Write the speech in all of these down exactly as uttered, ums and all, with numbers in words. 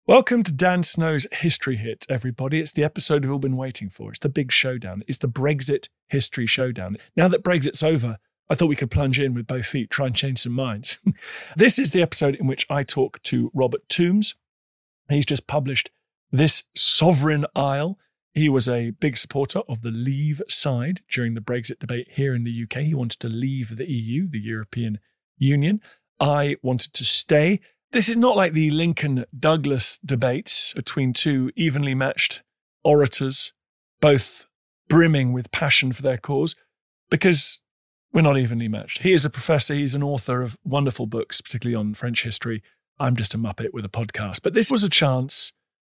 Welcome to Dan Snow's History Hit, everybody. It's the episode we've all been waiting for. It's the big showdown. It's the Brexit history showdown. Now that Brexit's over, I thought we could plunge in with both feet, try and change some minds. This is the episode in which I talk to Robert Toombs. He's just published This Sovereign Isle. He was a big supporter of the Leave side during the Brexit debate here in the U K. He wanted to leave the E U, the European Union. I wanted to stay. This is not like the Lincoln-Douglas debates between two evenly matched orators, both brimming with passion for their cause, because we're not evenly matched. He is a professor. He's an author of wonderful books, particularly on French history. I'm just a muppet with a podcast. But this was a chance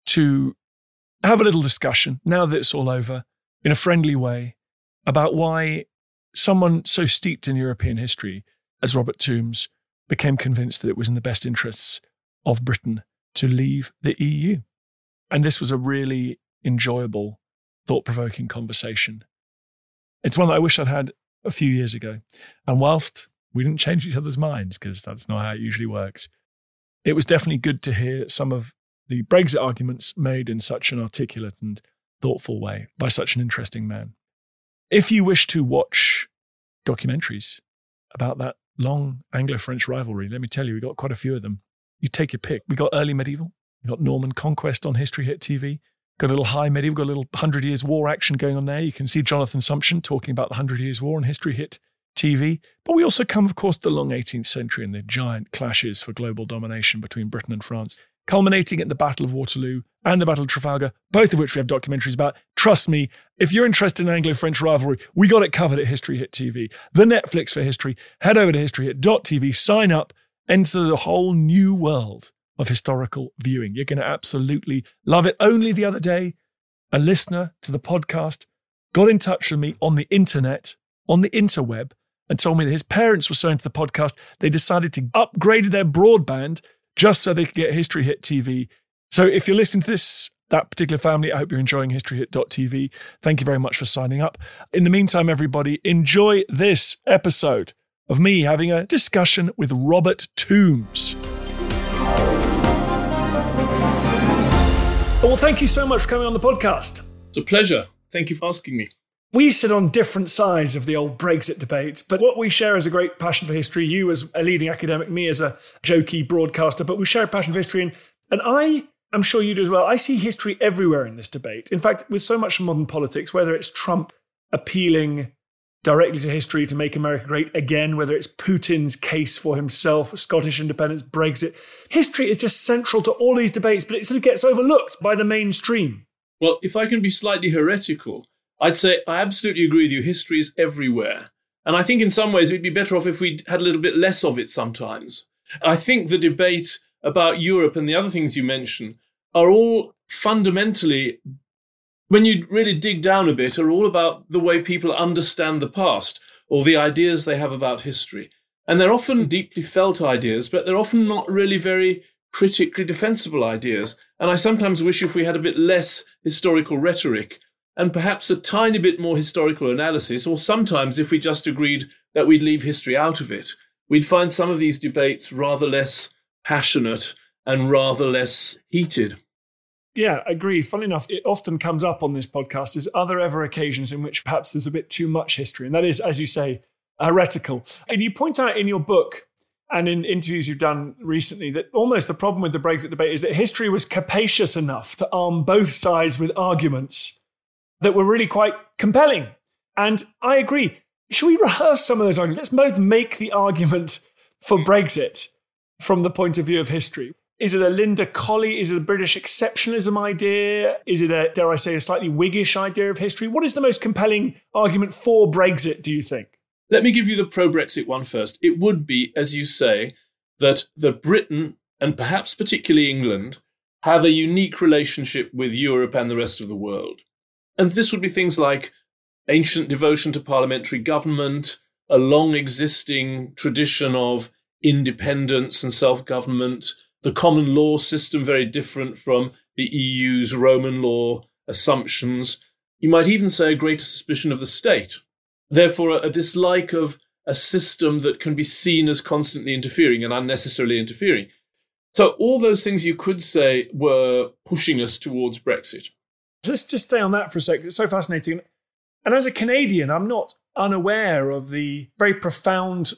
to have a little discussion, now that it's all over, in a friendly way, about why someone so steeped in European history as Robert Toombs became convinced that it was in the best interests of Britain to leave the E U. And this was a really enjoyable, thought-provoking conversation. It's one that I wish I'd had a few years ago. And whilst we didn't change each other's minds, because that's not how it usually works, it was definitely good to hear some of the Brexit arguments made in such an articulate and thoughtful way by such an interesting man. If you wish to watch documentaries about that long Anglo-French rivalry, let me tell you, we got quite a few of them. You take your pick. We got early medieval. We got Norman Conquest on History Hit T V. Got a little high medieval, got a little Hundred Years' War action going on there. You can see Jonathan Sumption talking about the Hundred Years' War on History Hit T V. But we also come, of course, to the long eighteenth century and the giant clashes for global domination between Britain and France, culminating at the Battle of Waterloo and the Battle of Trafalgar, both of which we have documentaries about. Trust me, if you're interested in Anglo-French rivalry, we got it covered at History Hit T V. The Netflix for history. Head over to history hit dot t v, sign up, enter the whole new world of historical viewing. You're going to absolutely love it. Only the other day, a listener to the podcast got in touch with me on the internet, on the interweb, and told me that his parents were so into the podcast, they decided to upgrade their broadband just so they could get History Hit T V. So if you're listening to this, that particular family, I hope you're enjoying history hit dot t v. Thank you very much for signing up. In the meantime, everybody, enjoy this episode of me having a discussion with Robert Toombs. Well, thank you so much for coming on the podcast. It's a pleasure. Thank you for asking me. We sit on different sides of the old Brexit debate, but what we share is a great passion for history. You as a leading academic, me as a jokey broadcaster, but we share a passion for history. And, and I am sure you do as well. I see history everywhere in this debate. In fact, with so much modern politics, whether it's Trump appealing directly to history to make America great again, whether it's Putin's case for himself, Scottish independence, Brexit, history is just central to all these debates, but it sort of gets overlooked by the mainstream. Well, if I can be slightly heretical, I'd say I absolutely agree with you. History is everywhere. And I think in some ways we'd be better off if we had a little bit less of it sometimes. I think the debate about Europe and the other things you mentioned are all fundamentally, when you really dig down a bit, are all about the way people understand the past or the ideas they have about history. And they're often deeply felt ideas, but they're often not really very critically defensible ideas. And I sometimes wish if we had a bit less historical rhetoric and perhaps a tiny bit more historical analysis, or sometimes if we just agreed that we'd leave history out of it, we'd find some of these debates rather less passionate and rather less heated. Yeah, agreed. Funny enough, it often comes up on this podcast is are there ever occasions in which perhaps there's a bit too much history? And that is, as you say, heretical. And you point out in your book and in interviews you've done recently that almost the problem with the Brexit debate is that history was capacious enough to arm both sides with arguments that were really quite compelling. And I agree. Should we rehearse some of those arguments? Let's both make the argument for Brexit from the point of view of history. Is it a Linda Colley? Is it a British exceptionalism idea? Is it a, dare I say, a slightly Whiggish idea of history? What is the most compelling argument for Brexit, do you think? Let me give you the pro-Brexit one first. It would be, as you say, that the Britain, and perhaps particularly England, have a unique relationship with Europe and the rest of the world. And this would be things like ancient devotion to parliamentary government, a long existing tradition of independence and self-government, the common law system very different from the E U's Roman law assumptions. You might even say a greater suspicion of the state. Therefore, a dislike of a system that can be seen as constantly interfering and unnecessarily interfering. So all those things you could say were pushing us towards Brexit. Let's just stay on that for a second. It's so fascinating. And as a Canadian, I'm not unaware of the very profound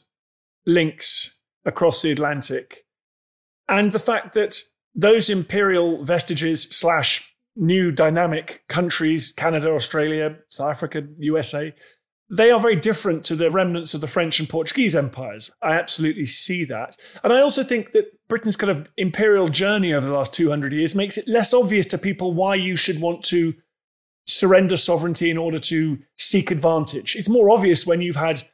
links across the Atlantic and the fact that those imperial vestiges slash new dynamic countries, Canada, Australia, South Africa, U S A, they are very different to the remnants of the French and Portuguese empires. I absolutely see that. And I also think that Britain's kind of imperial journey over the last two hundred years makes it less obvious to people why you should want to surrender sovereignty in order to seek advantage. It's more obvious when you've had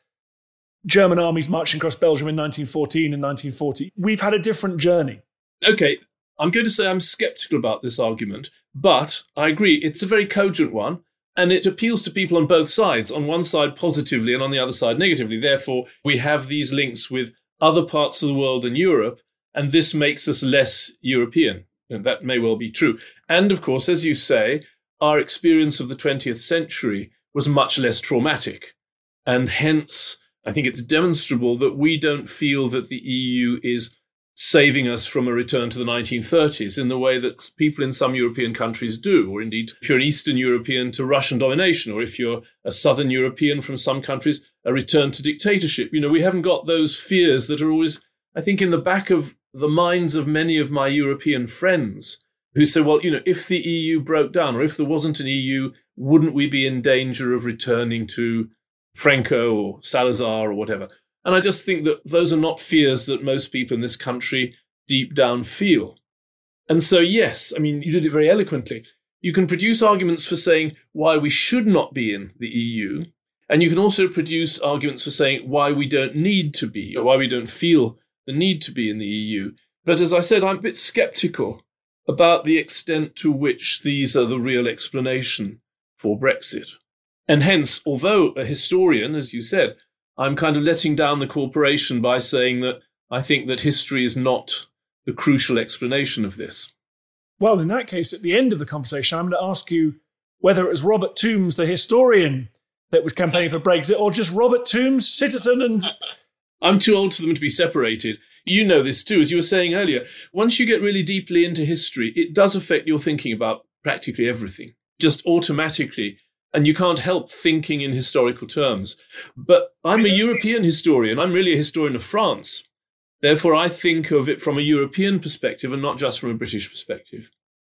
German armies marching across Belgium in nineteen fourteen and nineteen forty. We've had a different journey. Okay, I'm going to say I'm sceptical about this argument, but I agree, it's a very cogent one, and it appeals to people on both sides, on one side positively and on the other side negatively. Therefore, we have these links with other parts of the world than Europe, and this makes us less European. And that may well be true. And of course, as you say, our experience of the twentieth century was much less traumatic. And hence, I think it's demonstrable that we don't feel that the E U is saving us from a return to the nineteen thirties in the way that people in some European countries do, or indeed, if you're an Eastern European, to Russian domination, or if you're a Southern European from some countries, a return to dictatorship. You know, we haven't got those fears that are always, I think, in the back of the minds of many of my European friends who say, well, you know, if the E U broke down, or if there wasn't an E U, wouldn't we be in danger of returning to Franco or Salazar or whatever? And I just think that those are not fears that most people in this country deep down feel. And so, yes, I mean, you did it very eloquently. You can produce arguments for saying why we should not be in the E U. And you can also produce arguments for saying why we don't need to be, or why we don't feel the need to be in the E U. But as I said, I'm a bit sceptical about the extent to which these are the real explanation for Brexit. And hence, although a historian, as you said, I'm kind of letting down the corporation by saying that I think that history is not the crucial explanation of this. Well, in that case, at the end of the conversation, I'm going to ask you whether it was Robert Toombs, the historian, that was campaigning for Brexit, or just Robert Toombs, citizen and... I'm too old for them to be separated. You know this too, as you were saying earlier. Once you get really deeply into history, it does affect your thinking about practically everything, just automatically. And you can't help thinking in historical terms. But I'm a European historian. I'm really a historian of France. Therefore, I think of it from a European perspective and not just from a British perspective.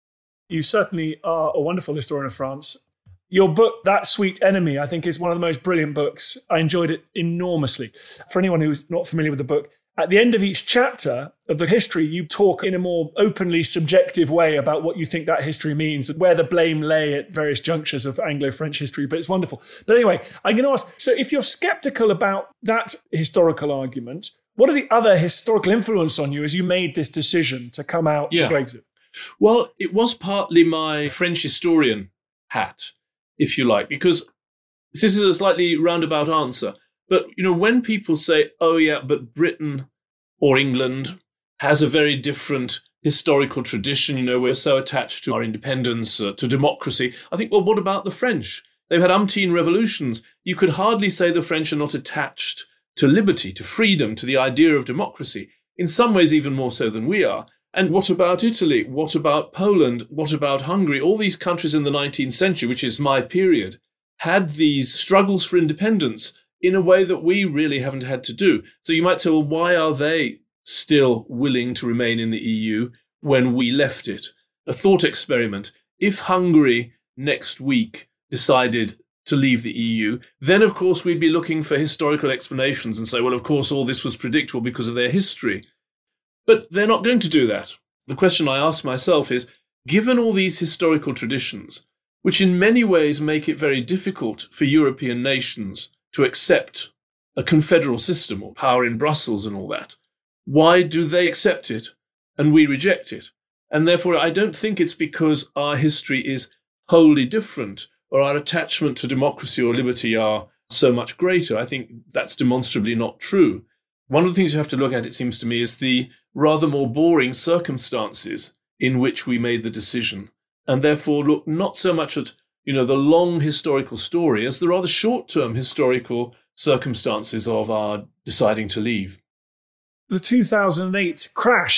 You certainly are a wonderful historian of France. Your book, That Sweet Enemy, I think is one of the most brilliant books. I enjoyed it enormously. For anyone who's not familiar with the book, at the end of each chapter of the history, you talk in a more openly subjective way about what you think that history means and where the blame lay at various junctures of Anglo-French history. But it's wonderful. But anyway, I'm going to ask, so if you're skeptical about that historical argument, what are the other historical influence on you as you made this decision to come out yeah. to Brexit? Well, it was partly my French historian hat, if you like, because this is a slightly roundabout answer. But, you know, when people say, oh, yeah, but Britain or England has a very different historical tradition, you know, we're so attached to our independence, uh, to democracy. I think, well, what about the French? They've had umpteen revolutions. You could hardly say the French are not attached to liberty, to freedom, to the idea of democracy, in some ways even more so than we are. And what about Italy? What about Poland? What about Hungary? All these countries in the nineteenth century, which is my period, had these struggles for independence in a way that we really haven't had to do. So you might say, well, why are they still willing to remain in the E U when we left it? A thought experiment. If Hungary next week decided to leave the E U, then of course we'd be looking for historical explanations and say, well, of course all this was predictable because of their history. But they're not going to do that. The question I ask myself is, given all these historical traditions, which in many ways make it very difficult for European nations to accept a confederal system or power in Brussels and all that, why do they accept it and we reject it? And therefore, I don't think it's because our history is wholly different or our attachment to democracy or liberty are so much greater. I think that's demonstrably not true. One of the things you have to look at, it seems to me, is the rather more boring circumstances in which we made the decision, and therefore look not so much at, you know, the long historical story as the rather short-term historical circumstances of our deciding to leave. The two thousand eight crash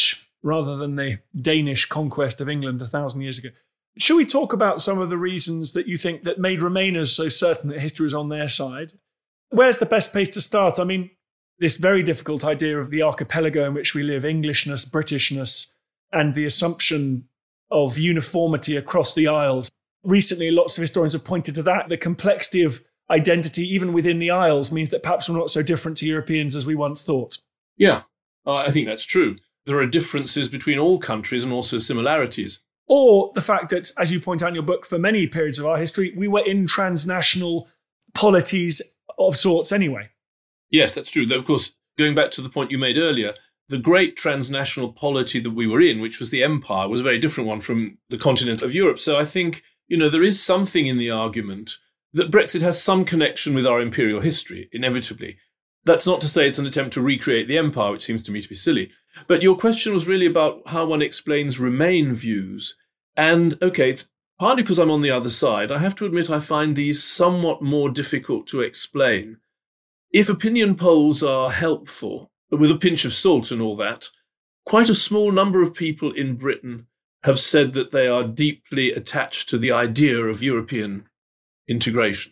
rather than the Danish conquest of England a thousand years ago. Should we talk about some of the reasons that you think that made Remainers so certain that history was on their side? Where's the best place to start? I mean, this very difficult idea of the archipelago in which we live, Englishness, Britishness, and the assumption of uniformity across the Isles. Recently, lots of historians have pointed to that. The complexity of identity, even within the Isles, means that perhaps we're not so different to Europeans as we once thought. Yeah, uh, I think that's true. There are differences between all countries and also similarities. Or the fact that, as you point out in your book, for many periods of our history, we were in transnational polities of sorts anyway. Yes, that's true. Though, of course, going back to the point you made earlier, the great transnational polity that we were in, which was the empire, was a very different one from the continent of Europe. So I think, you know, there is something in the argument that Brexit has some connection with our imperial history, inevitably. That's not to say it's an attempt to recreate the empire, which seems to me to be silly. But your question was really about how one explains Remain views. And, OK, it's partly because I'm on the other side. I have to admit I find these somewhat more difficult to explain. If opinion polls are helpful, with a pinch of salt and all that, quite a small number of people in Britain have said that they are deeply attached to the idea of European integration.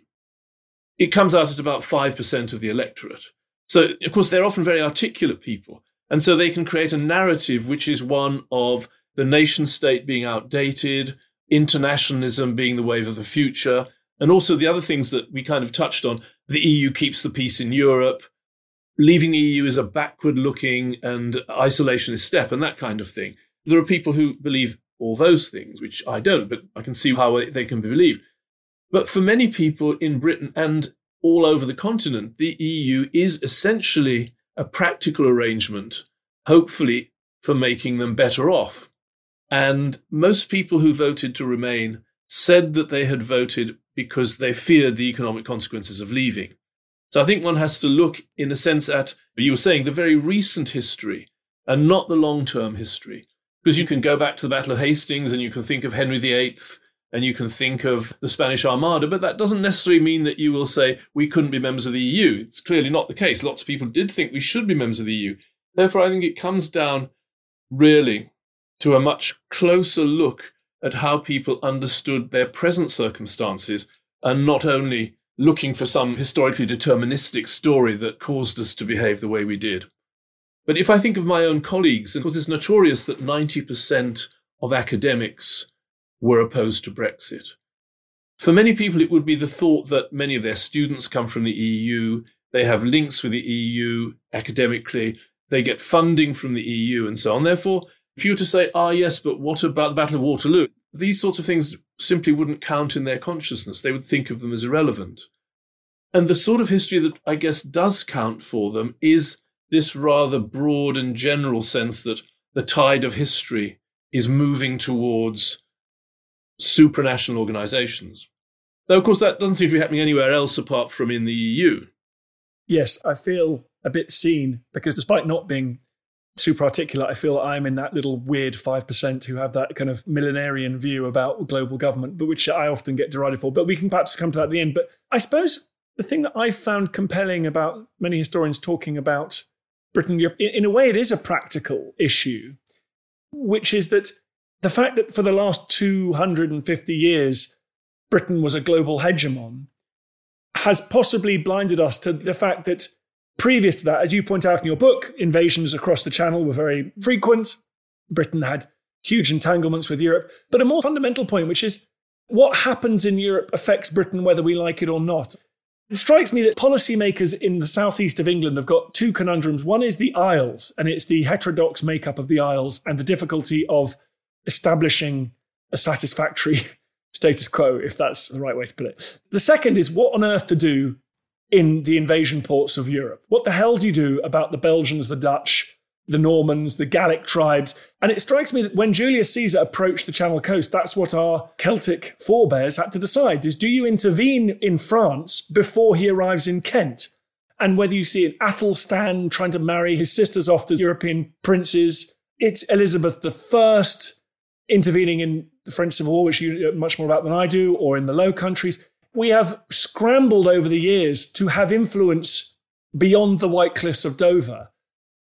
It comes out at about five percent of the electorate. So, of course, they're often very articulate people. And so they can create a narrative which is one of the nation state being outdated, internationalism being the wave of the future, and also the other things that we kind of touched on. The E U keeps the peace in Europe. Leaving the E U is a backward-looking and isolationist step and that kind of thing. There are people who believe all those things, which I don't, but I can see how they can be believed. But for many people in Britain and all over the continent, the E U is essentially a practical arrangement, hopefully for making them better off. And most people who voted to remain said that they had voted because they feared the economic consequences of leaving. So I think one has to look, in a sense, at, you were saying, the very recent history and not the long-term history. Because you can go back to the Battle of Hastings and you can think of Henry the Eighth and you can think of the Spanish Armada, but that doesn't necessarily mean that you will say we couldn't be members of the E U. It's clearly not the case. Lots of people did think we should be members of the E U. Therefore, I think it comes down really to a much closer look at how people understood their present circumstances and not only looking for some historically deterministic story that caused us to behave the way we did. But if I think of my own colleagues, and of course it's notorious that ninety percent of academics were opposed to Brexit. For many people, it would be the thought that many of their students come from the E U, they have links with the E U academically, they get funding from the E U and so on. Therefore, if you were to say, ah, yes, but what about the Battle of Waterloo? These sorts of things simply wouldn't count in their consciousness. They would think of them as irrelevant. And the sort of history that I guess does count for them is this rather broad and general sense that the tide of history is moving towards supranational organizations. Though, of course, that doesn't seem to be happening anywhere else apart from in the E U. Yes, I feel a bit seen because despite not being super articulate, I feel I'm in that little weird five percent who have that kind of millenarian view about global government, but which I often get derided for. But we can perhaps come to that at the end. But I suppose the thing that I've found compelling about many historians talking about Britain, in a way, it is a practical issue, which is that the fact that for the last two hundred fifty years, Britain was a global hegemon has possibly blinded us to the fact that previous to that, as you point out in your book, invasions across the Channel were very frequent. Britain had huge entanglements with Europe. But a more fundamental point, which is what happens in Europe affects Britain whether we like it or not. It strikes me that policymakers in the southeast of England have got two conundrums. One is the Isles, and it's the heterodox makeup of the Isles and the difficulty of establishing a satisfactory status quo, if that's the right way to put it. The second is what on earth to do in the invasion ports of Europe. What the hell do you do about the Belgians, the Dutch, the Normans, the Gallic tribes? And it strikes me that when Julius Caesar approached the Channel coast, that's what our Celtic forebears had to decide, is do you intervene in France before he arrives in Kent? And whether you see an Athelstan trying to marry his sisters off to European princes, it's Elizabeth the First intervening in the French Civil War, which you know much more about than I do, or in the Low Countries. We have scrambled over the years to have influence beyond the White Cliffs of Dover.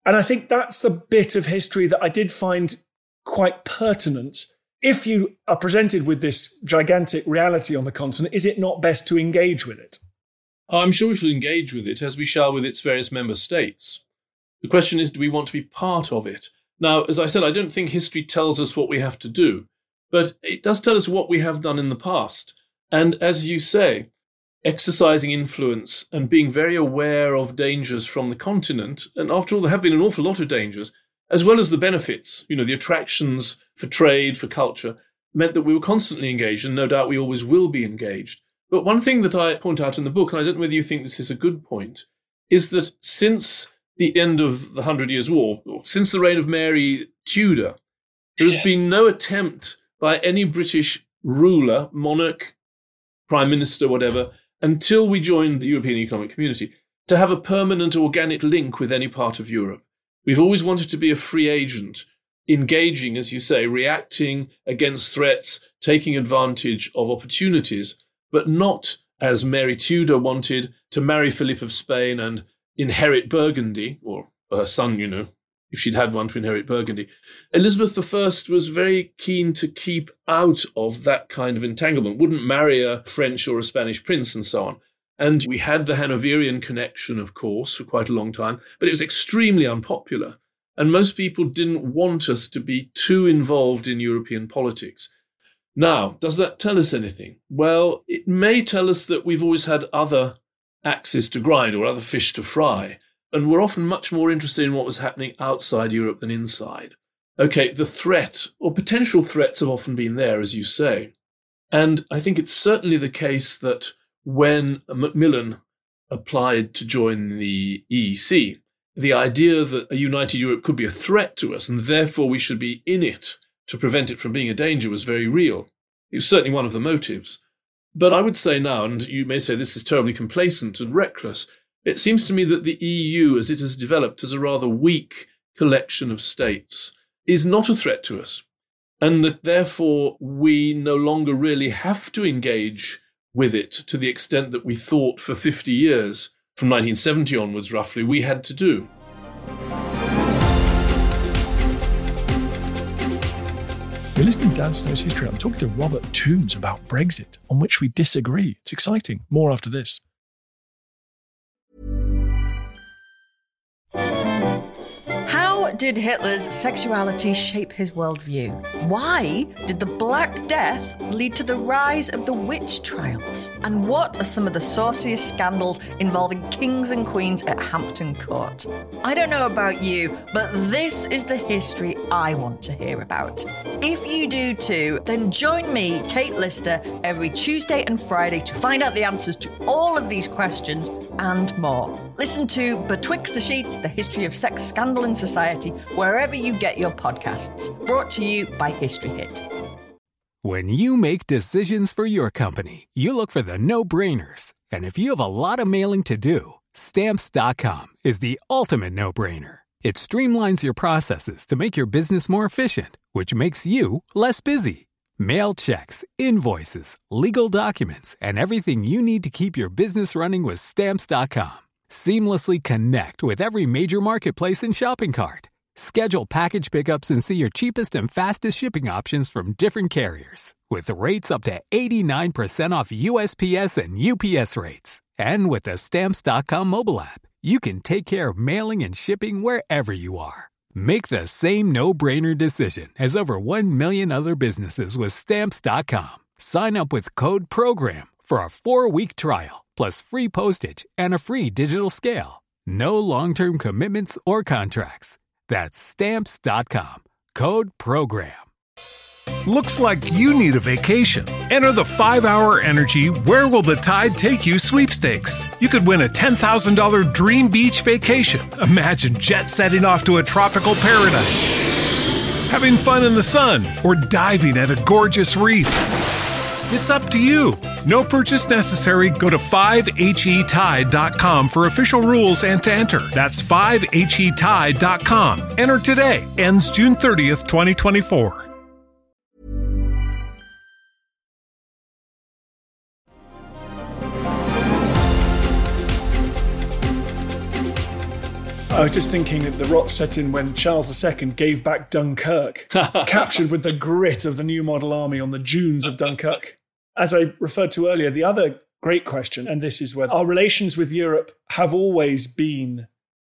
And I think that's the bit of history that I did find quite pertinent. If you are presented with this gigantic reality on the continent, is it not best to engage with it? I'm sure we should engage with it, as we shall with its various member states. The question is, do we want to be part of it? Now, as I said, I don't think history tells us what we have to do, but it does tell us what we have done in the past. And as you say, exercising influence and being very aware of dangers from the continent, and after all, there have been an awful lot of dangers, as well as the benefits, you know, the attractions for trade, for culture, meant that we were constantly engaged, and no doubt we always will be engaged. But one thing that I point out in the book, and I don't know whether you think this is a good point, is that since the end of the Hundred Years' War, or since the reign of Mary Tudor, there has been no attempt by any British ruler, monarch, prime minister, whatever, until we joined the European Economic Community, to have a permanent organic link with any part of Europe. We've always wanted to be a free agent, engaging, as you say, reacting against threats, taking advantage of opportunities, but not, as Mary Tudor wanted, to marry Philip of Spain and inherit Burgundy, or her son, you know, if she'd had one to inherit Burgundy. Elizabeth the First was very keen to keep out of that kind of entanglement, wouldn't marry a French or a Spanish prince and so on. And we had the Hanoverian connection, of course, for quite a long time, but it was extremely unpopular. And most people didn't want us to be too involved in European politics. Now, does that tell us anything? Well, it may tell us that we've always had other axes to grind or other fish to fry, and we're often much more interested in what was happening outside Europe than inside. Okay, the threat, or potential threats, have often been there, as you say. And I think it's certainly the case that when Macmillan applied to join the E E C, the idea that a united Europe could be a threat to us, and therefore we should be in it to prevent it from being a danger, was very real. It was certainly one of the motives. But I would say now, and you may say this is terribly complacent and reckless, it seems to me that the E U, as it has developed as a rather weak collection of states, is not a threat to us, and that therefore we no longer really have to engage with it to the extent that we thought for fifty years, from nineteen seventy onwards roughly, we had to do. You're listening to Dan Snow's History. I'm talking to Robert Toombs about Brexit, on which we disagree. It's exciting. More after this. How did Hitler's sexuality shape his worldview? Why did the Black Death lead to the rise of the witch trials? And what are some of the sauciest scandals involving kings and queens at Hampton Court? I don't know about you, but this is the history I want to hear about. If you do too, then join me, Kate Lister, every Tuesday and Friday to find out the answers to all of these questions and more. Listen to Betwixt the Sheets, The History of Sex, Scandal and Society, wherever you get your podcasts. Brought to you by History Hit. When you make decisions for your company, you look for the no-brainers. And if you have a lot of mailing to do, Stamps dot com is the ultimate no-brainer. It streamlines your processes to make your business more efficient, which makes you less busy. Mail checks, invoices, legal documents, and everything you need to keep your business running with Stamps dot com. Seamlessly connect with every major marketplace and shopping cart. Schedule package pickups and see your cheapest and fastest shipping options from different carriers. With rates up to eighty-nine percent off U S P S and U P S rates. And with the Stamps dot com mobile app, you can take care of mailing and shipping wherever you are. Make the same no-brainer decision as over one million other businesses with Stamps dot com. Sign up with code PROGRAM for a four-week trial, plus free postage and a free digital scale. No long-term commitments or contracts. That's Stamps dot com. Code PROGRAM. Looks like you need a vacation. Enter the five hour Energy Where Will the Tide Take You sweepstakes. You could win a ten thousand dollars dream beach vacation. Imagine jet setting off to a tropical paradise, having fun in the sun, or diving at a gorgeous reef. It's up to you. No purchase necessary. Go to five H E tide dot com for official rules and to enter. That's five H E tide dot com. Enter today. Ends June thirtieth, twenty twenty-four. I was just thinking of the rot set in when Charles the Second gave back Dunkirk, captured with the grit of the new model army on the dunes of Dunkirk. As I referred to earlier, the other great question, and this is whether our relations with Europe have always been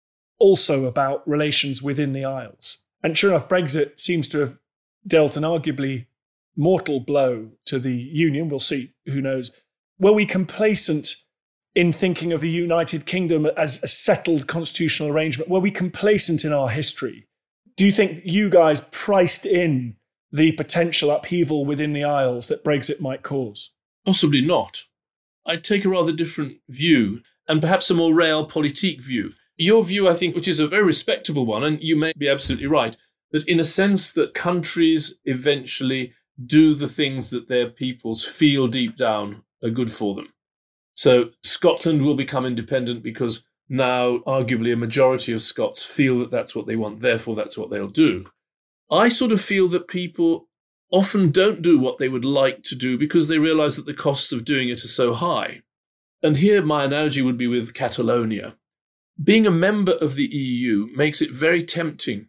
also about relations within the Isles. And sure enough, Brexit seems to have dealt an arguably mortal blow to the Union. We'll see, who knows. Were we complacent in thinking of the United Kingdom as a settled constitutional arrangement? Were we complacent in our history? Do you think you guys priced in the potential upheaval within the Isles that Brexit might cause? Possibly not. I take a rather different view, and perhaps a more realpolitik view. Your view, I think, which is a very respectable one, and you may be absolutely right, that in a sense that countries eventually do the things that their peoples feel deep down are good for them. So Scotland will become independent because now arguably a majority of Scots feel that that's what they want, therefore that's what they'll do. I sort of feel that people often don't do what they would like to do because they realise that the costs of doing it are so high. And here my analogy would be with Catalonia. Being a member of the E U makes it very tempting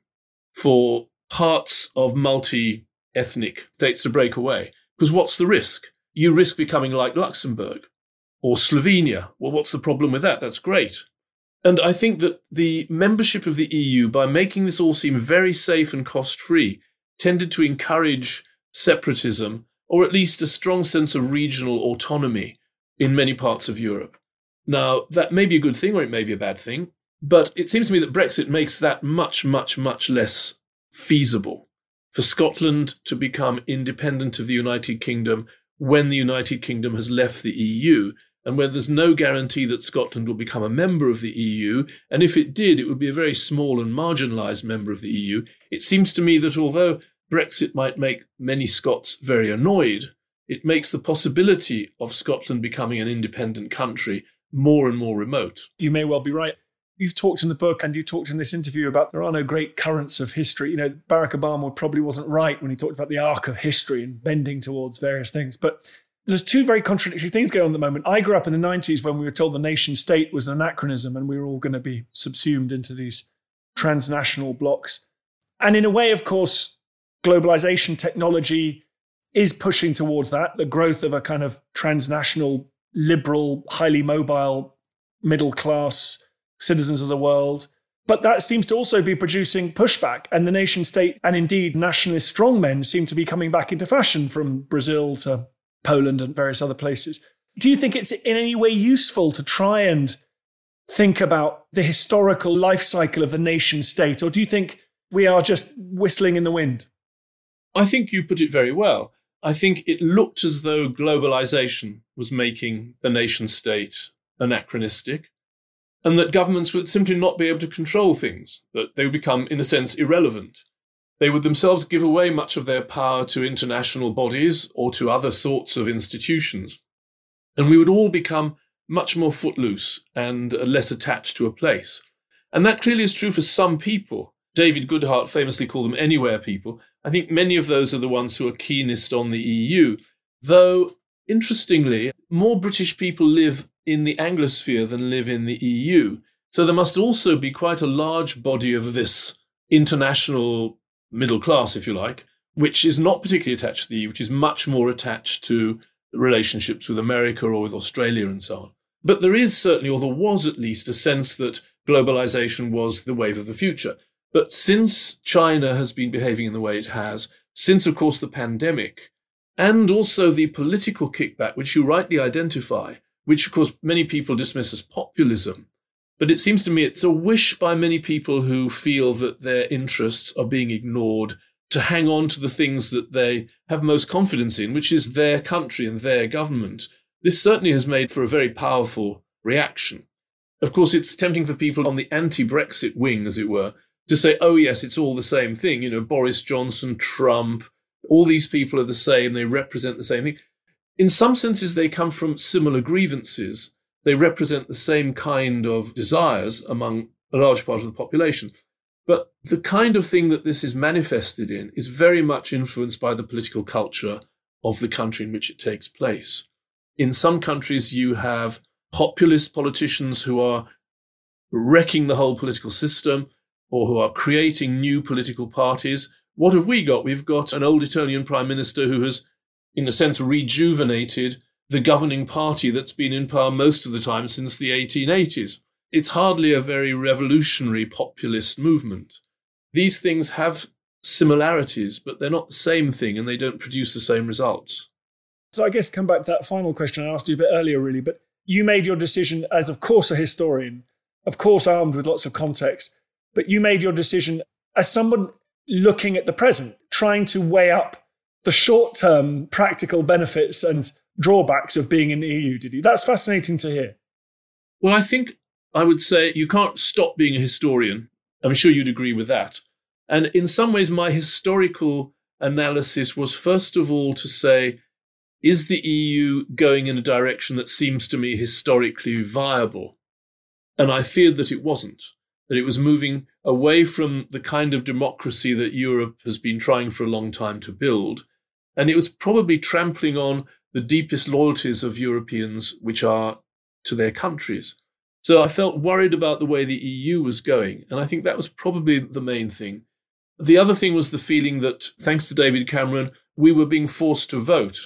for parts of multi-ethnic states to break away. Because what's the risk? You risk becoming like Luxembourg or Slovenia. Well, what's the problem with that? That's great. And I think that the membership of the E U, by making this all seem very safe and cost-free, tended to encourage separatism, or at least a strong sense of regional autonomy in many parts of Europe. Now, that may be a good thing or it may be a bad thing, but it seems to me that Brexit makes that much, much, much less feasible for Scotland to become independent of the United Kingdom when the United Kingdom has left the E U, and when there's no guarantee that Scotland will become a member of the E U, and if it did, it would be a very small and marginalised member of the E U. It seems to me that although Brexit might make many Scots very annoyed, it makes the possibility of Scotland becoming an independent country more and more remote. You may well be right. You've talked in the book and you talked in this interview about there are no great currents of history. You know, Barack Obama probably wasn't right when he talked about the arc of history and bending towards various things. But there's two very contradictory things going on at the moment. I grew up in the nineties when we were told the nation state was an anachronism and we were all going to be subsumed into these transnational blocks. And in a way, of course, globalization technology is pushing towards that, the growth of a kind of transnational, liberal, highly mobile, middle-class citizens of the world. But that seems to also be producing pushback. And the nation state and indeed nationalist strongmen seem to be coming back into fashion from Brazil to Poland and various other places. Do you think it's in any way useful to try and think about the historical life cycle of the nation state? Or do you think we are just whistling in the wind? I think you put it very well. I think it looked as though globalization was making the nation state anachronistic, and that governments would simply not be able to control things, that they would become, in a sense, irrelevant. They would themselves give away much of their power to international bodies or to other sorts of institutions. And we would all become much more footloose and less attached to a place. And that clearly is true for some people. David Goodhart famously called them anywhere people. I think many of those are the ones who are keenest on the E U, though, interestingly, more British people live in the Anglosphere than live in the E U. So there must also be quite a large body of this international middle class, if you like, which is not particularly attached to the E U, which is much more attached to relationships with America or with Australia and so on. But there is certainly, or there was at least, a sense that globalization was the wave of the future. But since China has been behaving in the way it has, since, of course, the pandemic, and also the political kickback, which you rightly identify, which, of course, many people dismiss as populism, but it seems to me it's a wish by many people who feel that their interests are being ignored to hang on to the things that they have most confidence in, which is their country and their government. This certainly has made for a very powerful reaction. Of course, it's tempting for people on the anti-Brexit wing, as it were, to say, oh, yes, it's all the same thing. You know, Boris Johnson, Trump, all these people are the same. They represent the same thing. In some senses, they come from similar grievances. They represent the same kind of desires among a large part of the population. But the kind of thing that this is manifested in is very much influenced by the political culture of the country in which it takes place. In some countries, you have populist politicians who are wrecking the whole political system or who are creating new political parties. What have we got? We've got an old Etonian prime minister who has, in a sense, rejuvenated the governing party that's been in power most of the time since the eighteen eighties. It's hardly a very revolutionary populist movement. These things have similarities, but they're not the same thing and they don't produce the same results. So I guess come back to that final question I asked you a bit earlier, really, but you made your decision as, of course, a historian, of course, armed with lots of context, but you made your decision as someone looking at the present, trying to weigh up the short-term practical benefits and drawbacks of being in the E U, did you? That's fascinating to hear. Well, I think I would say you can't stop being a historian. I'm sure you'd agree with that. And in some ways, my historical analysis was, first of all, to say, is the E U going in a direction that seems to me historically viable? And I feared that it wasn't, that it was moving away from the kind of democracy that Europe has been trying for a long time to build. And it was probably trampling on the deepest loyalties of Europeans, which are to their countries. So I felt worried about the way the E U was going. And I think that was probably the main thing. The other thing was the feeling that, thanks to David Cameron, we were being forced to vote.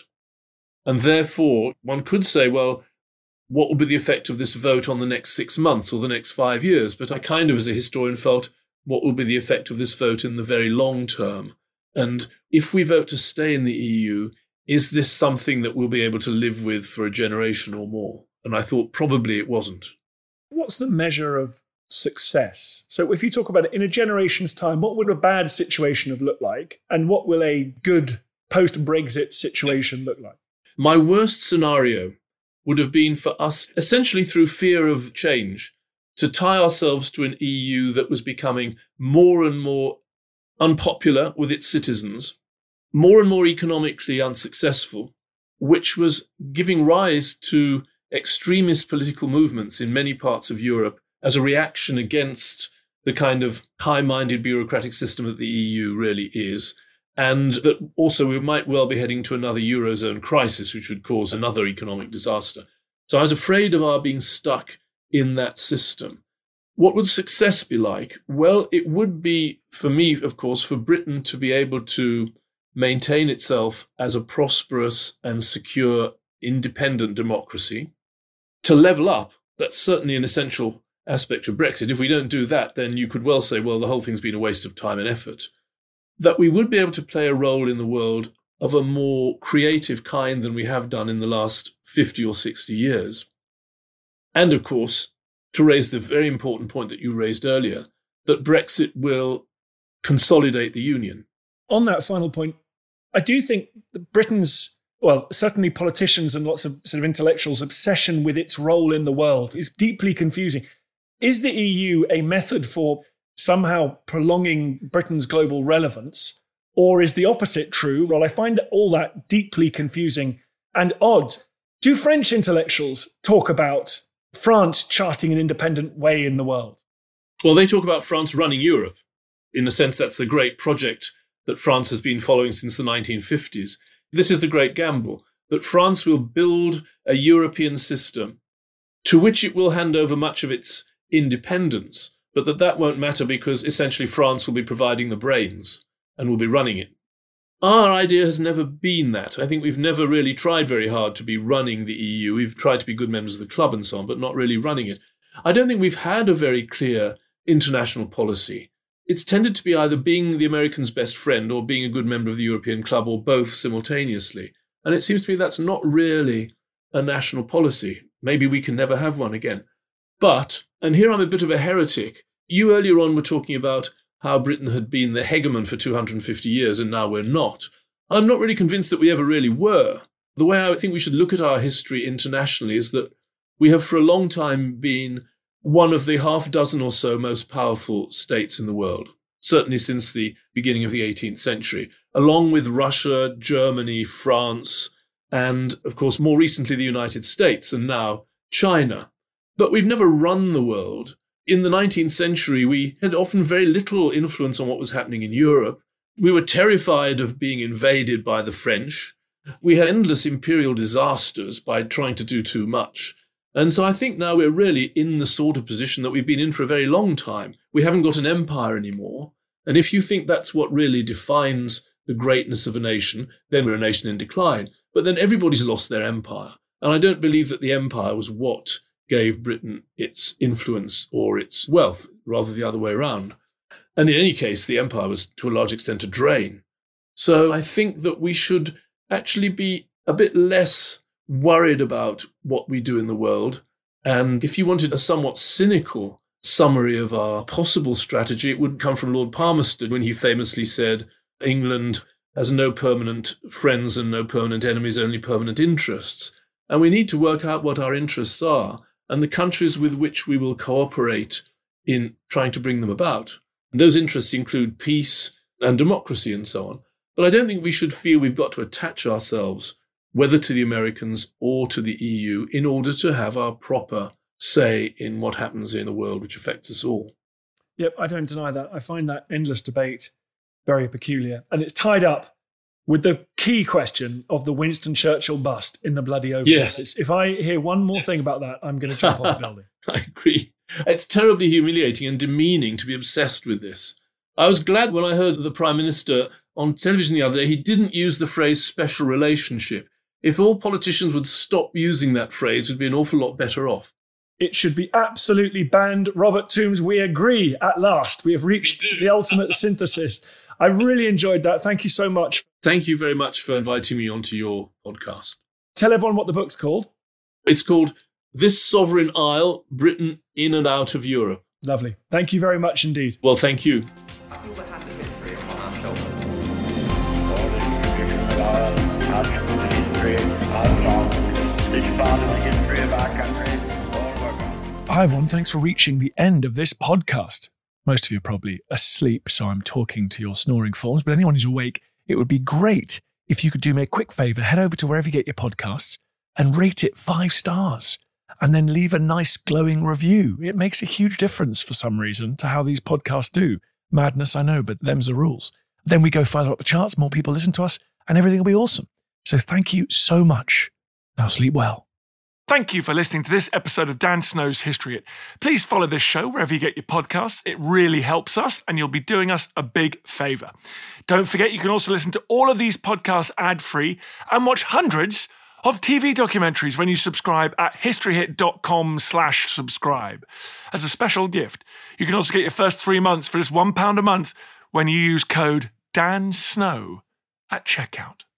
And therefore, one could say, well, what will be the effect of this vote on the next six months or the next five years? But I kind of, as a historian, felt, what will be the effect of this vote in the very long term? And if we vote to stay in the E U, is this something that we'll be able to live with for a generation or more? And I thought probably it wasn't. What's the measure of success? So if you talk about it in a generation's time, what would a bad situation have looked like? And what will a good post-Brexit situation look like? My worst scenario would have been for us, essentially through fear of change, to tie ourselves to an E U that was becoming more and more unpopular with its citizens, more and more economically unsuccessful, which was giving rise to extremist political movements in many parts of Europe as a reaction against the kind of high-minded bureaucratic system that the E U really is. And that also we might well be heading to another Eurozone crisis, which would cause another economic disaster. So I was afraid of our being stuck in that system. What would success be like? Well, it would be, for me, of course, for Britain to be able to maintain itself as a prosperous and secure, independent democracy. To level up, that's certainly an essential aspect of Brexit. If we don't do that, then you could well say, well, the whole thing's been a waste of time and effort. That we would be able to play a role in the world of a more creative kind than we have done in the last fifty or sixty years. And of course, to raise the very important point that you raised earlier, that Brexit will consolidate the union. On that final point, I do think that Britain's, well, certainly politicians and lots of sort of intellectuals' obsession with its role in the world is deeply confusing. Is the E U a method for somehow prolonging Britain's global relevance? Or is the opposite true? Well, I find all that deeply confusing and odd. Do French intellectuals talk about France charting an independent way in the world? Well, they talk about France running Europe. In a sense, that's the great project that France has been following since the nineteen fifties. This is the great gamble, that France will build a European system to which it will hand over much of its independence, but that that won't matter because essentially France will be providing the brains and will be running it. Our idea has never been that. I think we've never really tried very hard to be running the E U. We've tried to be good members of the club and so on, but not really running it. I don't think we've had a very clear international policy. It's tended to be either being the Americans' best friend or being a good member of the European club or both simultaneously. And it seems to me that's not really a national policy. Maybe we can never have one again. But, and here I'm a bit of a heretic, you earlier on were talking about how Britain had been the hegemon for two hundred fifty years and now we're not. I'm not really convinced that we ever really were. The way I think we should look at our history internationally is that we have for a long time been one of the half dozen or so most powerful states in the world, certainly since the beginning of the eighteenth century, along with Russia, Germany, France, and of course more recently the United States and now China. But we've never run the world. In the nineteenth century, we had often very little influence on what was happening in Europe. We were terrified of being invaded by the French. We had endless imperial disasters by trying to do too much. And so I think now we're really in the sort of position that we've been in for a very long time. We haven't got an empire anymore. And if you think that's what really defines the greatness of a nation, then we're a nation in decline. But then everybody's lost their empire. And I don't believe that the empire was what gave Britain its influence or its wealth, rather the other way around. And in any case, the empire was to a large extent a drain. So I think that we should actually be a bit less worried about what we do in the world. And if you wanted a somewhat cynical summary of our possible strategy, it would come from Lord Palmerston when he famously said, England has no permanent friends and no permanent enemies, only permanent interests. And we need to work out what our interests are and the countries with which we will cooperate in trying to bring them about. And those interests include peace and democracy and so on. But I don't think we should feel we've got to attach ourselves, whether to the Americans or to the E U, in order to have our proper say in what happens in a world which affects us all. Yep, I don't deny that. I find that endless debate very peculiar. And it's tied up with the key question of the Winston Churchill bust in the bloody Oval Yes. Office. If I hear one more thing about that, I'm going to jump off the building. I agree. It's terribly humiliating and demeaning to be obsessed with this. I was glad when I heard the Prime Minister on television the other day, he didn't use the phrase special relationship. If all politicians would stop using that phrase, we'd be an awful lot better off. It should be absolutely banned. Robert Toombs, we agree at last. We have reached the ultimate synthesis. I really enjoyed that. Thank you so much. Thank you very much for inviting me onto your podcast. Tell everyone what the book's called. It's called This Sovereign Isle, Britain in and Out of Europe. Lovely. Thank you very much indeed. Well, thank you. Hi everyone, thanks for reaching the end of this podcast. Most of you are probably asleep, so I'm talking to your snoring forms, but anyone who's awake, it would be great if you could do me a quick favour, head over to wherever you get your podcasts and rate it five stars and then leave a nice glowing review. It makes a huge difference for some reason to how these podcasts do. Madness, I know, but them's the rules. Then we go further up the charts, more people listen to us, and everything will be awesome. So thank you so much. Now sleep well. Thank you for listening to this episode of Dan Snow's History Hit. Please follow this show wherever you get your podcasts. It really helps us, and you'll be doing us a big favour. Don't forget, you can also listen to all of these podcasts ad-free and watch hundreds of T V documentaries when you subscribe at historyhit.com slash subscribe. As a special gift, you can also get your first three months for just one pound a month when you use code DANSNOW at checkout.